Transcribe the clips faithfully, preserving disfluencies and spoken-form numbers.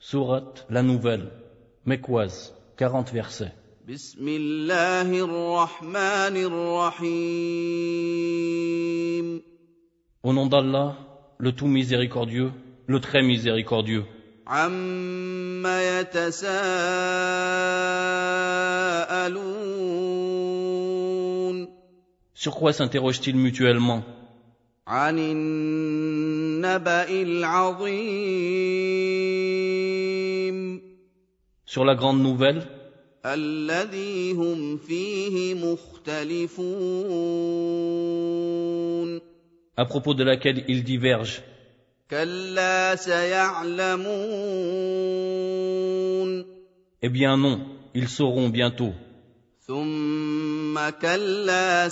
Sourate La Nouvelle, Mecquoise, quarante versets. Bismillahirrahmanirrahim. Au nom d'Allah, le tout miséricordieux, le très miséricordieux. Amma yatasa'aloun. Sur quoi s'interrogent-ils mutuellement? Anin naba'il 'azim. Sur la grande nouvelle, Alladhi hum fihi mukhtalifoun. à propos de laquelle ils divergent. Kalla saya'lamoun. Eh bien non, ils sauront bientôt. Thumma kalla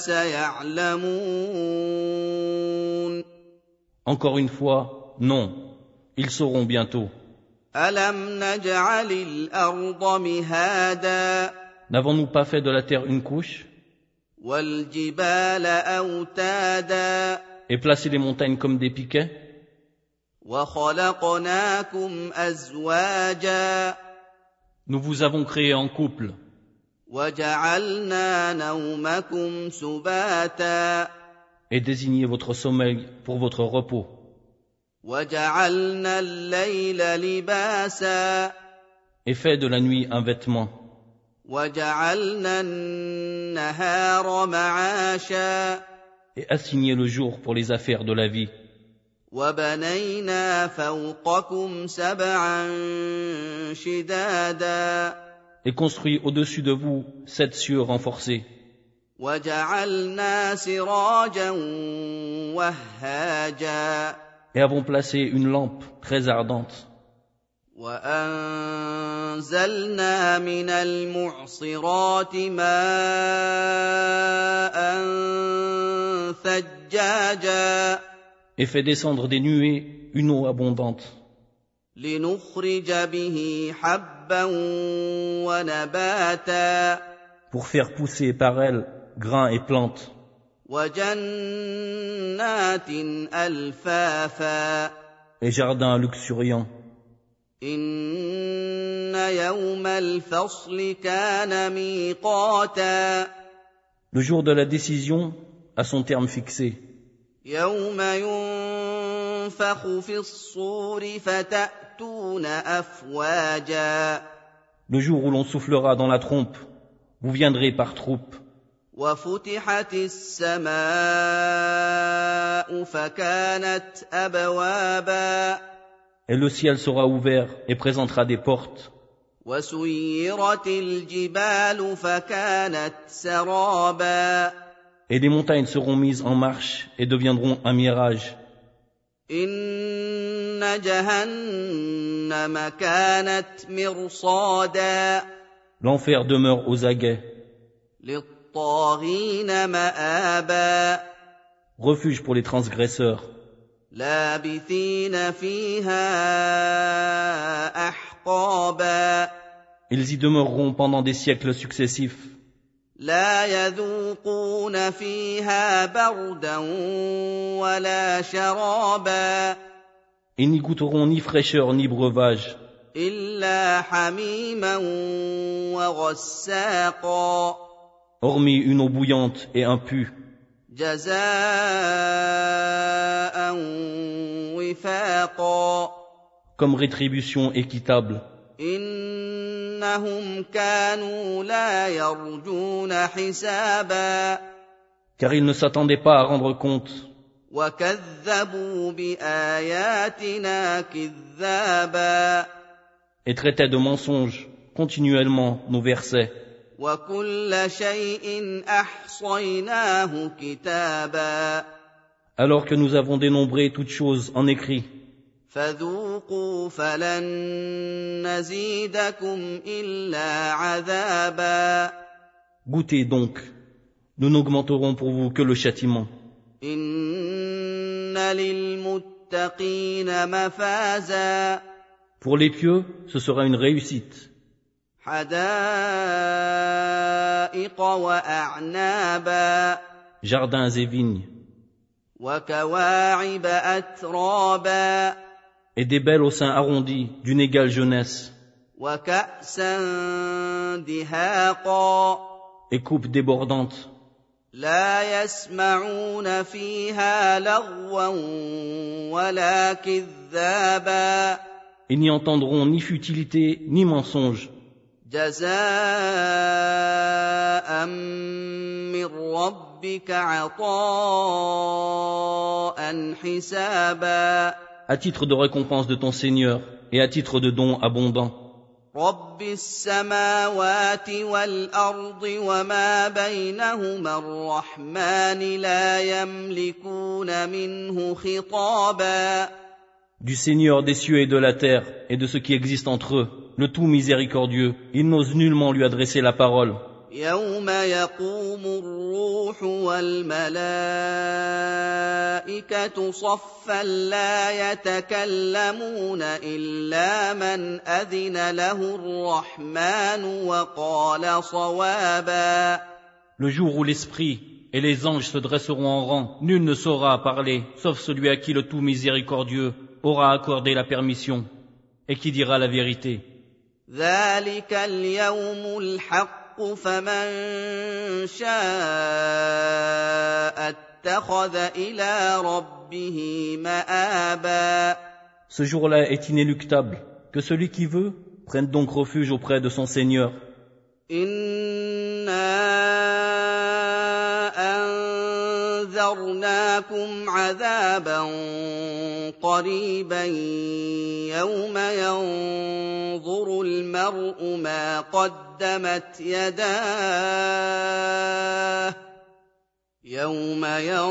saya'lamoun. Encore une fois, non, ils sauront bientôt. Alam naj'alil arda mihada. N'avons-nous pas fait de la terre une couche Wal jibala awtada. et placé les montagnes comme des piquets? Wa khalaqnakum azwaja. Nous vous avons créé en couple. Wa ja'alna nawmakum subata. Et désignez votre sommeil pour votre repos. وَجَعَلْنَا اللَّيْلَ لِبَاسًا. Et fait de la nuit un vêtement. وَجَعَلْنَا النَّهَارَ مَعَاشًا. Et assignez le jour pour les affaires de la vie. وَبَنَيْنَا فَوْقَكُمْ سَبْعًا شِدَادًا. Et construit au-dessus de vous sept cieux renforcés. وَجَعَلْنَا سِرَاجًا وَهَّاجًا. Et avons placé une lampe très ardente. وَأَنزَلْنَا مِنَ الْمُعْصِرَاتِ مَاءً ثَجَّاجًا. Et fait descendre des nuées une eau abondante. لِنُخْرِجَ بِهِ حَبًّا وَنَبَاتًا. Pour faire pousser par elle grains et plantes. وَجَنَّاتٍ أَلْفَافًا. Et jardins luxuriants. إِنَّ يَوْمَ الْفَصْلِ كَانَ مِيقَاتًا. Le jour de la décision a son terme fixé. يَوْمَ يُنفَخُ فِي الصُّورِ فَتَأْتُونَ أَفْوَاجًا. Le jour où l'on soufflera dans la trompe, vous viendrez par troupes. وَفُتِحَتِ السَّمَاءُ فَكَانَتْ أَبْوَابًا. Et le ciel sera ouvert et présentera des portes. وَسُيِّرَتِ الْجِبَالُ فَكَانَتْ سَرَابًا. Et les montagnes seront mises en marche et deviendront un mirage. إِنَّ جَهَنَّمَ كَانَتْ مِرْصَادًا. L'enfer demeure aux aguets. لِلطَّاغِينَ مَآبًا. Refuge pour les transgresseurs. لَابِثِينَ فِيهَا أَحْقَابًا. Ils y demeureront pendant des siècles successifs. لَا يَذُوقُونَ فِيهَا بَرْدًا وَلَا شَرَابًا. Ils n'y goûteront ni fraîcheur ni breuvage. إِلَّا حَمِيمًا وَغَسَّاقًا. Hormis une eau bouillante et un pu. جَزَاءً وِفَاقًا. Comme rétribution équitable. إِنَّهُمْ كَانُوا لَا يَرْجُونَ حِسَابًا. Car ils ne s'attendaient pas à rendre compte. وَكَذَّبُوا بِآيَاتِنَا كِذَّابًا. Et traitaient de mensonges continuellement nos versets. وَكُلَّ شَيْءٍ أَحْصَيْنَاهُ كِتَابًا. Alors que nous avons dénombré toutes choses en écrit. فَذُوقُوا فَلَن نَّزِيدَكُمْ إِلَّا عَذَابًا. Goûtez donc, nous n'augmenterons pour vous que le châtiment. إِنَّ لِلْمُتَّقِينَ مَفَازًا. Pour les pieux, ce sera une réussite. حَدَائِقَ وَأَعْنَابًا. Jardins et vignes. وَكَوَاعِبَ أَتْرَابًا. et des belles au sein arrondi d'une égale jeunesse, وكأسا دهاقا et coupes débordantes. لا يسمعون فيها لغوا ولا كذابا Ils n'y entendront ni futilité ni mensonge. جزاء من ربك عطاء حسابا À titre de récompense de ton Seigneur et à titre de don abondant. رب السماوات والأرض وما بينهما الرحمن لا يملكون منه خطابا Du Seigneur des cieux et de la terre et de ce qui existe entre eux, le tout miséricordieux, ils n'osent nullement lui adresser la parole. يوم يقوم الروح والملائكة صفا لا يتكلمون إلا من أذن له الرحمن وقال صوابا Le jour où l'Esprit et les anges se dresseront en rang, nul ne saura parler, sauf celui à qui le tout miséricordieux aura accordé la permission et qui dira la vérité. ذلك اليوم الحق فمن شاء اتخذ إلى ربه مآبا Ce jour-là est inéluctable. Que celui qui veut prenne donc refuge auprès de son Seigneur. أنذرناكم عذابا قريبا يوم ينظر المرء ما قدمت يداه يوم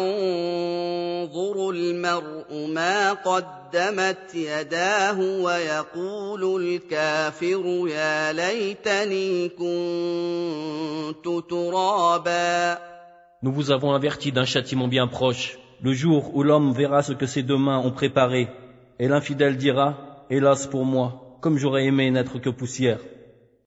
ينظر المرء ما قدمت يداه ويقول الكافر يا ليتني كنت ترابا Nous vous avons averti d'un châtiment bien proche, le jour où l'homme verra ce que ses deux mains ont préparé, et l'infidèle dira, hélas pour moi, comme j'aurais aimé n'être que poussière.